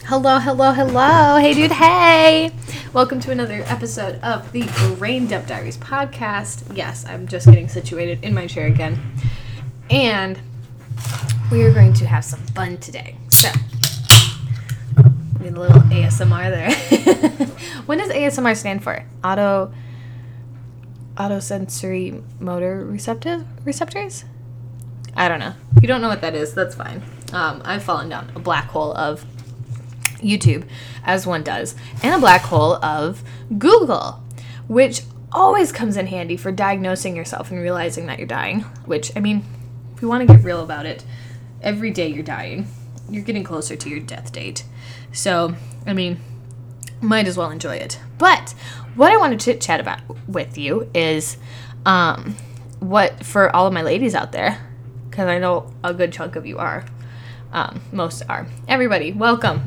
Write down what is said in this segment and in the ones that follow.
Hello, hello, hello. Hey, dude, hey. Welcome to another episode of the Brain Dump Diaries podcast. Yes, I'm just getting situated in my chair again. And we are going to have some fun today. So, need a little ASMR there. What does ASMR stand for? Autosensory motor receptors? I don't know. If you don't know what that is, that's fine. I've fallen down a black hole of YouTube, as one does, and a black hole of Google, which always comes in handy for diagnosing yourself and realizing that you're dying, which, I mean, if you want to get real about it, every day you're dying. You're getting closer to your death date. So, I mean, might as well enjoy it. But what I want to chit-chat about with you is what, for all of my ladies out there, because I know a good chunk of you are, most are. Everybody, welcome.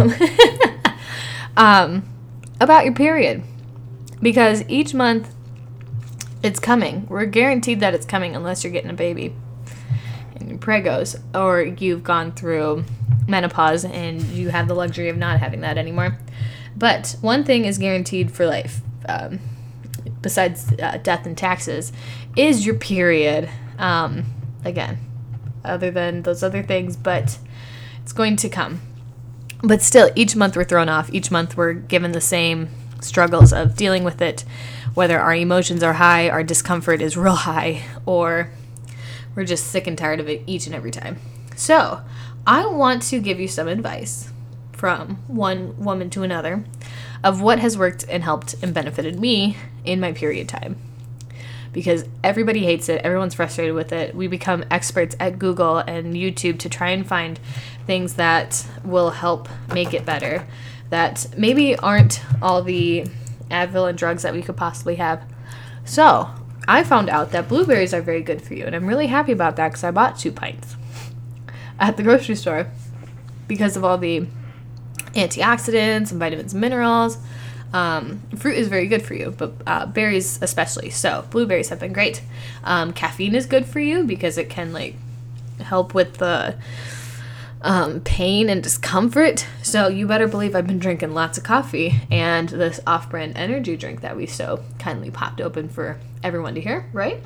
About your period. Because each month, it's coming. We're guaranteed that it's coming unless you're getting a baby and you're pregos, or you've gone through menopause and you have the luxury of not having that anymore. But one thing is guaranteed for life, besides death and taxes, is your period. Again, other than those other things, but it's going to come. But still, each month we're thrown off. Each month we're given the same struggles of dealing with it, whether our emotions are high, our discomfort is real high, or we're just sick and tired of it each and every time. So, I want to give you some advice from one woman to another of what has worked and helped and benefited me in my period time. Because everybody hates it. Everyone's frustrated with it. We become experts at Google and YouTube to try and find things that will help make it better, that maybe aren't all the Advil and drugs that we could possibly have. So, I found out that blueberries are very good for you, and I'm really happy about that because I bought 2 pints at the grocery store because of all the antioxidants and vitamins and minerals. Fruit is very good for you, but berries especially. So blueberries have been great. Caffeine is good for you because it can help with the pain and discomfort. So you better believe I've been drinking lots of coffee and this off-brand energy drink that we so kindly popped open for everyone to hear, right?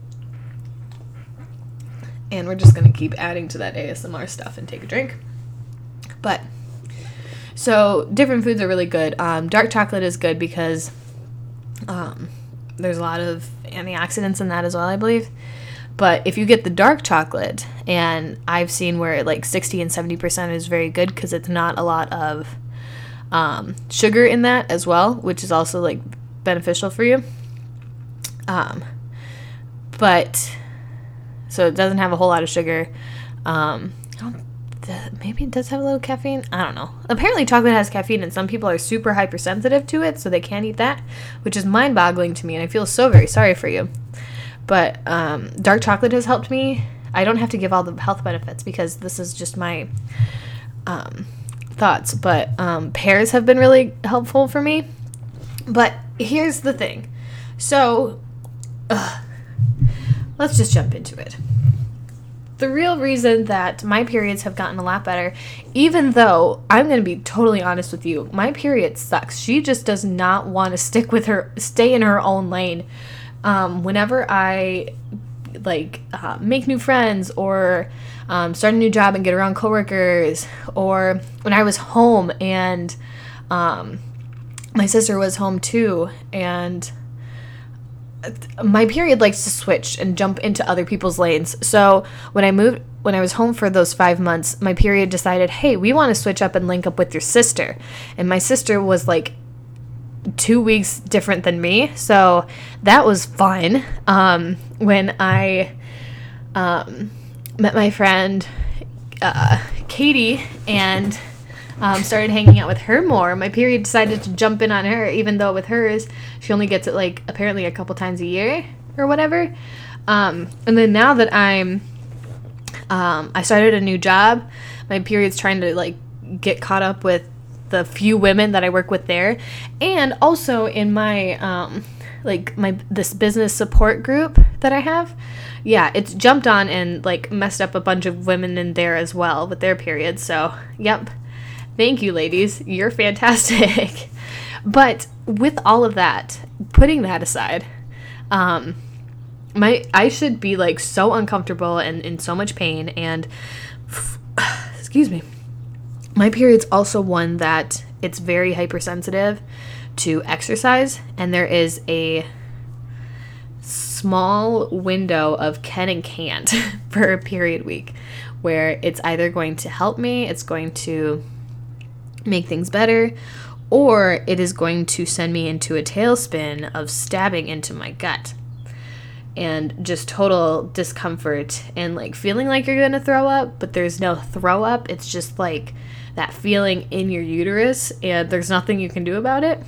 And we're just going to keep adding to that ASMR stuff and take a drink. So different foods are really good. Dark chocolate is good because there's a lot of antioxidants in that as well, I believe. But if you get the dark chocolate, and I've seen where 60 and 70% is very good because it's not a lot of sugar in that as well, which is also beneficial for you. But so it doesn't have a whole lot of sugar. Maybe it does have a little caffeine. I don't know. Apparently chocolate has caffeine, and some people are super hypersensitive to it, so they can't eat that, which is mind-boggling to me, and I feel so very sorry for you. But dark chocolate has helped me. I don't have to give all the health benefits because this is just my thoughts. But pears have been really helpful for me. But here's the thing. So let's just jump into it. The real reason that my periods have gotten a lot better, even though I'm going to be totally honest with you, my period sucks. She just does not want to stay in her own lane. Whenever I make new friends or start a new job and get around coworkers, or when I was home and my sister was home too, and my period likes to switch and jump into other people's lanes. So when I was home for those 5 months, my period decided, hey, we want to switch up and link up with your sister. And my sister was 2 weeks different than me. So that was fun. When I met my friend Katie and started hanging out with her more, my period decided to jump in on her, even though with hers she only gets it apparently a couple times a year or whatever. And then now that I started a new job, my period's trying to get caught up with the few women that I work with there, and also in my this business support group that I have. Yeah, it's jumped on and messed up a bunch of women in there as well with their periods. So yep, Thank you, ladies. You're fantastic. But with all of that, putting that aside, I should be like so uncomfortable and in so much pain, and excuse me. My period's also one that it's very hypersensitive to exercise, and there is a small window of can and can't for a period week where it's either going to help me, it's going to make things better, or it is going to send me into a tailspin of stabbing into my gut and just total discomfort and like feeling like you're gonna throw up, but there's no throw up. It's just like that feeling in your uterus and there's nothing you can do about it.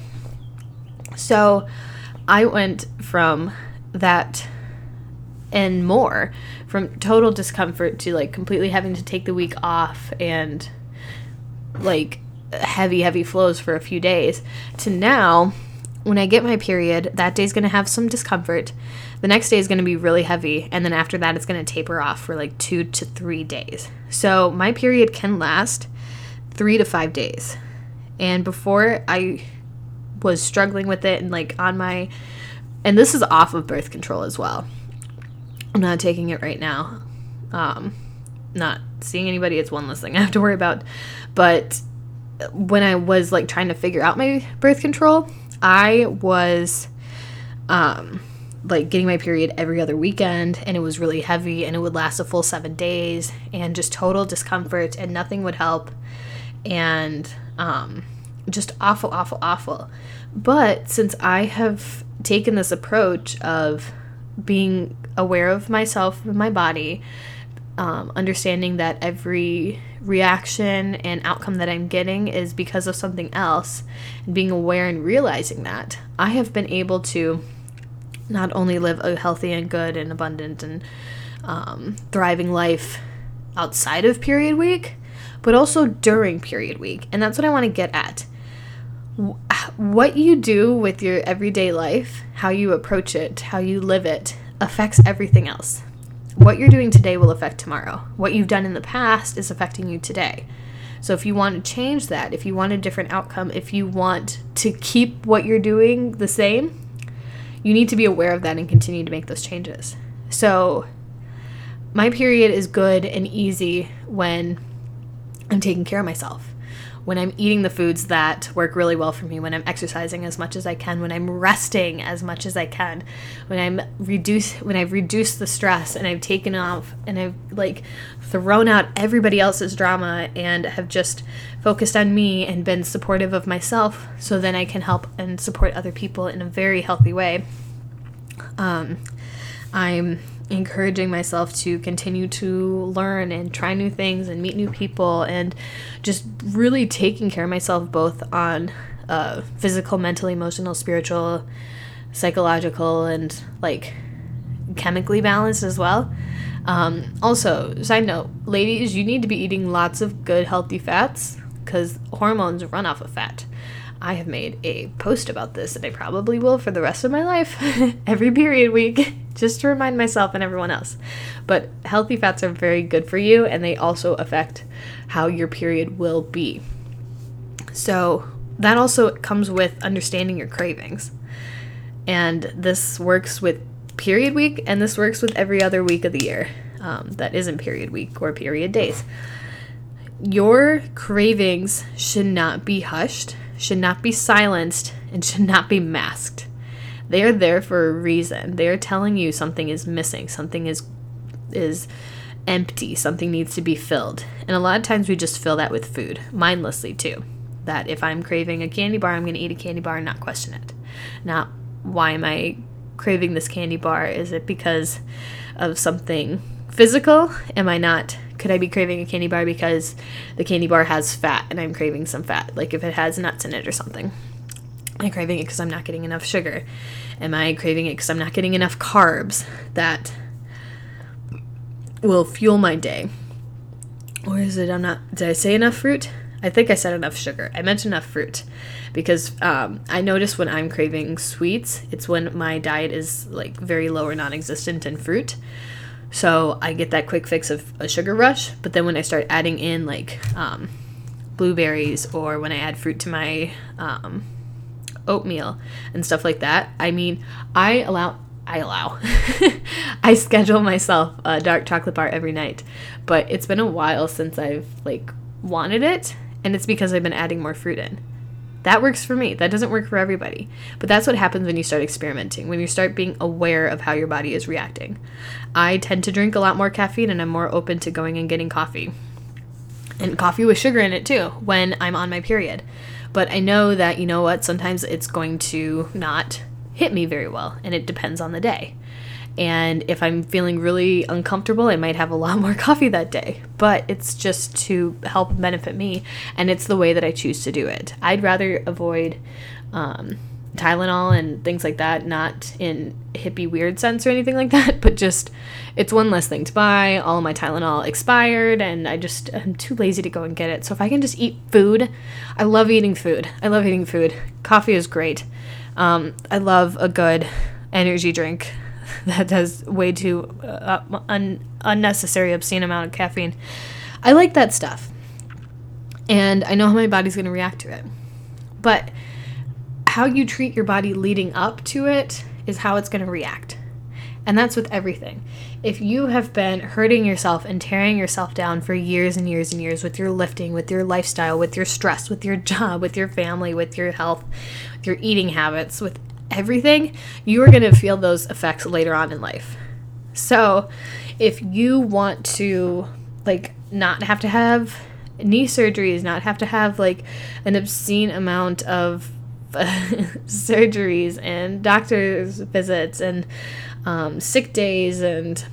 So I went from that and more, from total discomfort to like completely having to take the week off and like heavy flows for a few days, to now when I get my period, that day's going to have some discomfort. The next day is going to be really heavy, and then after that it's going to taper off for like 2 to 3 days. So my period can last 3 to 5 days. And before, I was struggling with it and like on my, and this is off of birth control as well. I'm not taking it right now. Not seeing anybody, it's one less thing I have to worry about. But when I was like trying to figure out my birth control, I was like getting my period every other weekend, and it was really heavy, and it would last a full 7 days, and just total discomfort, and nothing would help, and just awful. But since I have taken this approach of being aware of myself and my body, understanding that every reaction and outcome that I'm getting is because of something else, and being aware and realizing that, I have been able to not only live a healthy and good and abundant and thriving life outside of period week, but also during period week. And that's what I want to get at. What you do with your everyday life, how you approach it, how you live it, affects everything else. What you're doing today will affect tomorrow. What you've done in the past is affecting you today. So if you want to change that, if you want a different outcome, if you want to keep what you're doing the same, you need to be aware of that and continue to make those changes. So my period is good and easy when I'm taking care of myself, when I'm eating the foods that work really well for me, when I'm exercising as much as I can, when I'm resting as much as I can, when I've reduced the stress and I've taken off and I've like thrown out everybody else's drama and have just focused on me and been supportive of myself, so then I can help and support other people in a very healthy way. I'm encouraging myself to continue to learn and try new things and meet new people, and just really taking care of myself both on physical, mental, emotional, spiritual, psychological, and like chemically balanced as well. Also, side note, ladies, you need to be eating lots of good healthy fats because hormones run off of fat. I have made a post about this, and I probably will for the rest of my life, every period week, just to remind myself and everyone else. But healthy fats are very good for you, and they also affect how your period will be. So that also comes with understanding your cravings. And this works with period week, and this works with every other week of the year that isn't period week or period days. Your cravings should not be hushed, should not be silenced, and should not be masked. They are there for a reason. They are telling you something is missing, something is empty, something needs to be filled. And a lot of times we just fill that with food, mindlessly too. That if I'm craving a candy bar, I'm going to eat a candy bar and not question it. Not, why am I craving this candy bar? Is it because of something physical? Could I be craving a candy bar because the candy bar has fat and I'm craving some fat? Like if it has nuts in it or something. Am I craving it because I'm not getting enough sugar? Am I craving it because I'm not getting enough carbs that will fuel my day? Or is it did I say enough fruit? I think I said enough sugar. I meant enough fruit because I notice when I'm craving sweets, it's when my diet is like very low or non-existent in fruit. So I get that quick fix of a sugar rush. But then when I start adding in like blueberries or when I add fruit to my oatmeal and stuff like that. I mean, I allow I schedule myself a dark chocolate bar every night, but it's been a while since I've wanted it, and it's because I've been adding more fruit in. That works for me. That doesn't work for everybody. But that's what happens when you start experimenting, when you start being aware of how your body is reacting. I tend to drink a lot more caffeine, and I'm more open to going and getting coffee. And coffee with sugar in it too when I'm on my period. But I know that, you know what, sometimes it's going to not hit me very well, and it depends on the day. And if I'm feeling really uncomfortable, I might have a lot more coffee that day. But it's just to help benefit me, and it's the way that I choose to do it. I'd rather avoid Tylenol and things like that, not in hippie weird sense or anything like that, but just it's one less thing to buy. All of my Tylenol expired, and I'm too lazy to go and get it. So if I can just eat food, I love eating food. Coffee is great. I love a good energy drink that has way too unnecessary, obscene amount of caffeine. I like that stuff. And I know how my body's going to react to it. But how you treat your body leading up to it is how it's going to react. And that's with everything. If you have been hurting yourself and tearing yourself down for years and years and years with your lifting, with your lifestyle, with your stress, with your job, with your family, with your health, with your eating habits, with everything, you are going to feel those effects later on in life. So if you want to not have to have knee surgeries, not have to have an obscene amount of surgeries and doctor's visits and sick days and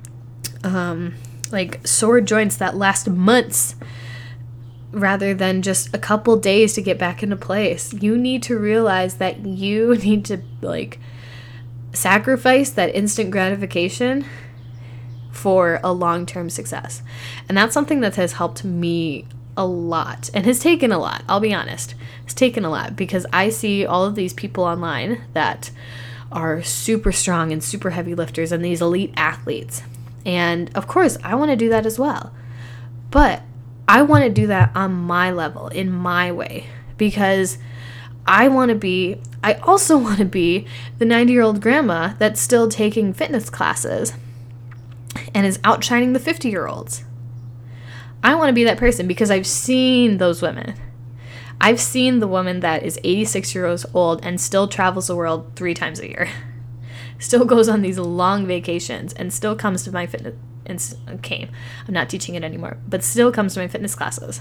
sore joints that last months rather than just a couple days to get back into place, you need to realize that you need to sacrifice that instant gratification for a long-term success. And that's something that has helped me a lot and has taken a lot. I'll be honest. It's taken a lot because I see all of these people online that are super strong and super heavy lifters and these elite athletes. And of course, I want to do that as well. But I want to do that on my level, in my way, because I also want to be the 90-year-old grandma that's still taking fitness classes and is outshining the 50-year-olds. I want to be that person because I've seen those women. I've seen the woman that is 86 years old and still travels the world 3 times a year, still goes on these long vacations, and still comes to my fitness. I'm not teaching it anymore, but still comes to my fitness classes.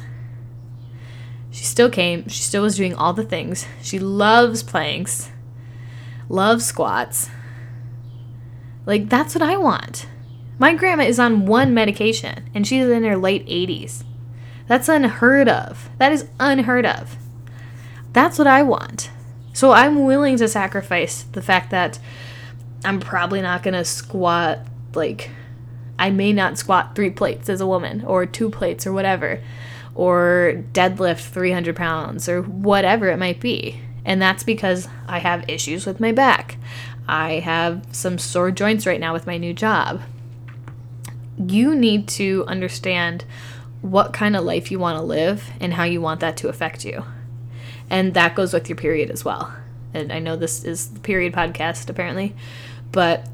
She still came. She still was doing all the things. She loves planks, loves squats. That's what I want. My grandma is on one medication, and she's in her late 80s. That's unheard of. That is unheard of. That's what I want. So I'm willing to sacrifice the fact that I'm probably not going to squat, I may not squat 3 plates as a woman, or 2 plates, or whatever, or deadlift 300 pounds, or whatever it might be. And that's because I have issues with my back. I have some sore joints right now with my new job. You need to understand what kind of life you want to live and how you want that to affect you. And that goes with your period as well. And I know this is the period podcast, apparently, but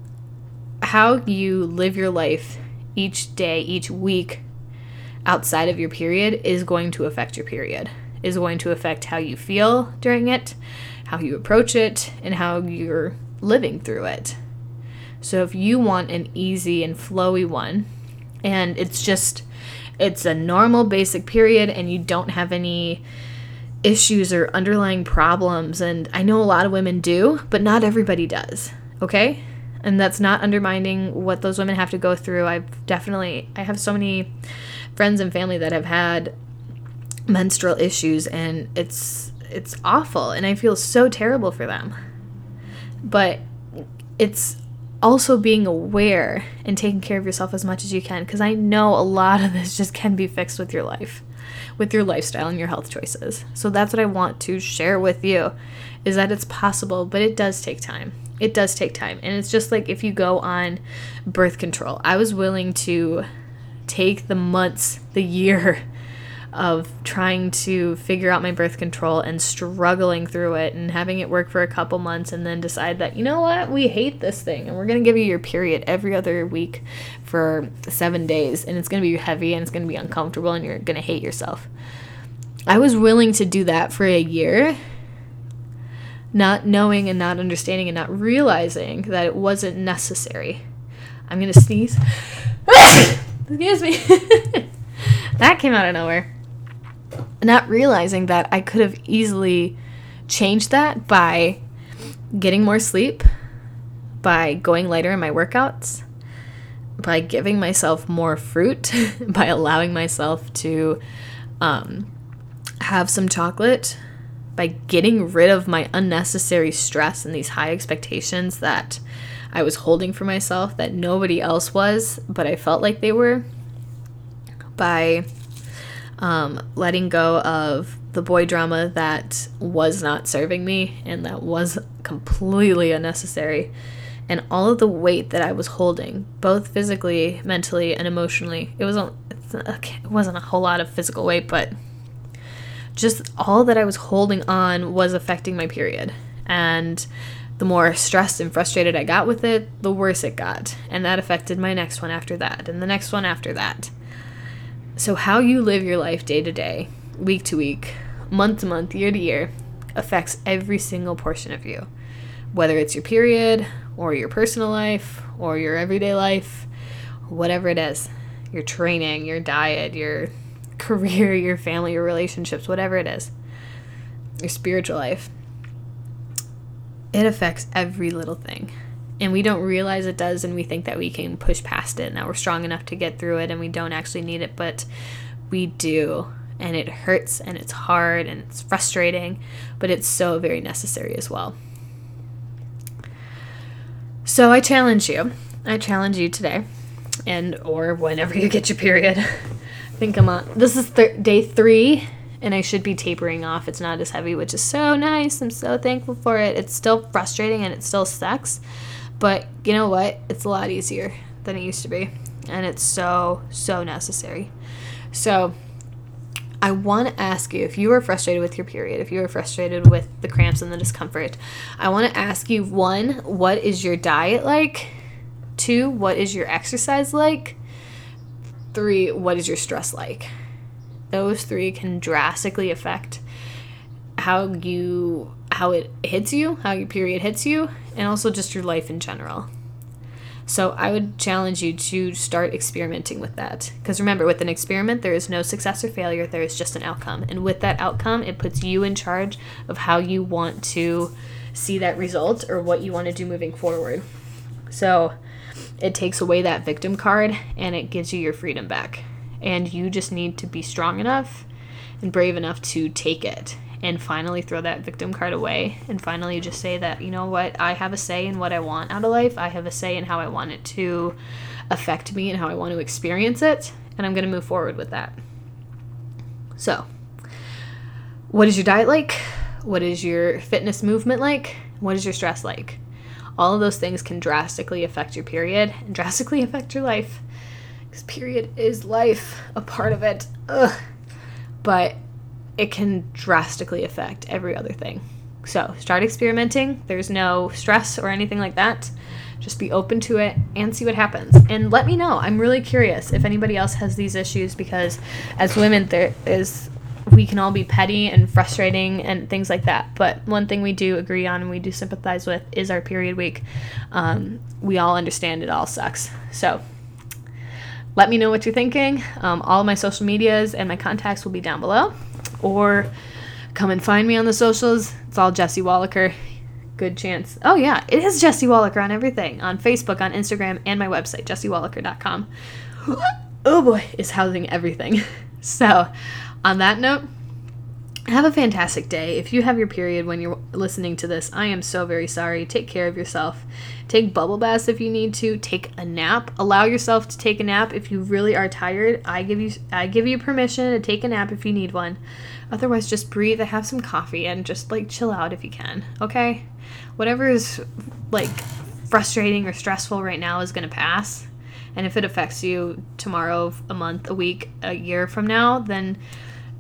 how you live your life each day, each week outside of your period is going to affect your period, is going to affect how you feel during it, how you approach it, and how you're living through it. So if you want an easy and flowy one, and it's a normal basic period and you don't have any issues or underlying problems, and I know a lot of women do, but not everybody does, okay? And that's not undermining what those women have to go through. I have so many friends and family that have had menstrual issues, and it's awful, and I feel so terrible for them. But it's also being aware and taking care of yourself as much as you can, because I know a lot of this just can be fixed with your life, with your lifestyle and your health choices. So that's what I want to share with you, is that it's possible, but it does take time. It does take time. And it's just like if you go on birth control. I was willing to take the months, the year of trying to figure out my birth control and struggling through it and having it work for a couple months and then decide that, you know what, we hate this thing and we're going to give you your period every other week for 7 days, and it's going to be heavy and it's going to be uncomfortable and you're going to hate yourself. I was willing to do that for a year, not knowing and not understanding and not realizing that it wasn't necessary. I'm going to sneeze. Excuse me. That came out of nowhere. Not realizing that I could have easily changed that by getting more sleep, by going lighter in my workouts, by giving myself more fruit, by allowing myself to have some chocolate, by getting rid of my unnecessary stress and these high expectations that I was holding for myself that nobody else was, but I felt like they were, by letting go of the boy drama that was not serving me and that was completely unnecessary, and all of the weight that I was holding, both physically, mentally, and emotionally. It wasn't a whole lot of physical weight, but just all that I was holding on was affecting my period. And the more stressed and frustrated I got with it, the worse it got. And that affected my next one after that, and the next one after that. So how you live your life day to day, week to week, month to month, year to year, affects every single portion of you. Whether it's your period, or your personal life, or your everyday life, whatever it is. Your training, your diet, your career, your family, your relationships, whatever it is. Your spiritual life. It affects every little thing. And we don't realize it does, and we think that we can push past it and that we're strong enough to get through it and we don't actually need it, but we do. And it hurts and it's hard and it's frustrating, but it's so very necessary as well. So I challenge you today, and or whenever you get your period. I think I'm on, this is day 3, and I should be tapering off. It's not as heavy, which is so nice. I'm so thankful for it. It's still frustrating and it still sucks, but you know what? It's a lot easier than it used to be, and it's so necessary. So I want to ask you, if you are frustrated with your period, if you are frustrated with the cramps and the discomfort, I want to ask you, 1, what is your diet like? 2, what is your exercise like? 3, what is your stress like? Those 3 can drastically affect how it hits you, how your period hits you, and also just your life in general. So I would challenge you to start experimenting with that. Because remember, with an experiment, there is no success or failure. There is just an outcome. And with that outcome, it puts you in charge of how you want to see that result or what you want to do moving forward. So it takes away that victim card and it gives you your freedom back. And you just need to be strong enough and brave enough to take it and finally throw that victim card away and finally just say that, you know what, I have a say in what I want out of life. I have a say in how I want it to affect me and how I want to experience it, and I'm going to move forward with that. So, what is your diet like? What is your fitness movement like? What is your stress like? All of those things can drastically affect your period and drastically affect your life, because period is life, a part of it. But it can drastically affect every other thing. So start experimenting. There's no stress or anything like that. Just be open to it and see what happens. And let me know. I'm really curious if anybody else has these issues, because as women, we can all be petty and frustrating and things like that. But one thing we do agree on and we do sympathize with is our period week. We all understand it all sucks. So let me know what you're thinking. All of my social medias and my contacts will be down below. Or come and find me on the socials. It's all Jessie Wallaker. Good chance. Oh yeah, it is Jessie Wallaker on everything. On Facebook, on Instagram, and my website, jessiewallaker.com. Oh boy, is housing everything. So, on that note, have a fantastic day. If you have your period when you're listening to this, I am so very sorry. Take care of yourself. Take bubble baths if you need to. Take a nap. Allow yourself to take a nap if you really are tired. I give you permission to take a nap if you need one. Otherwise, just breathe and have some coffee and just chill out if you can. Okay? Whatever is frustrating or stressful right now is going to pass. And if it affects you tomorrow, a month, a week, a year from now, then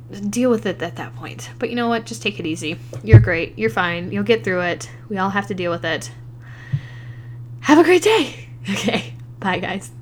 deal with it at that point. But you know what? Just take it easy. You're great. You're fine. You'll get through it. We all have to deal with it. Have a great day. Okay. Bye, guys.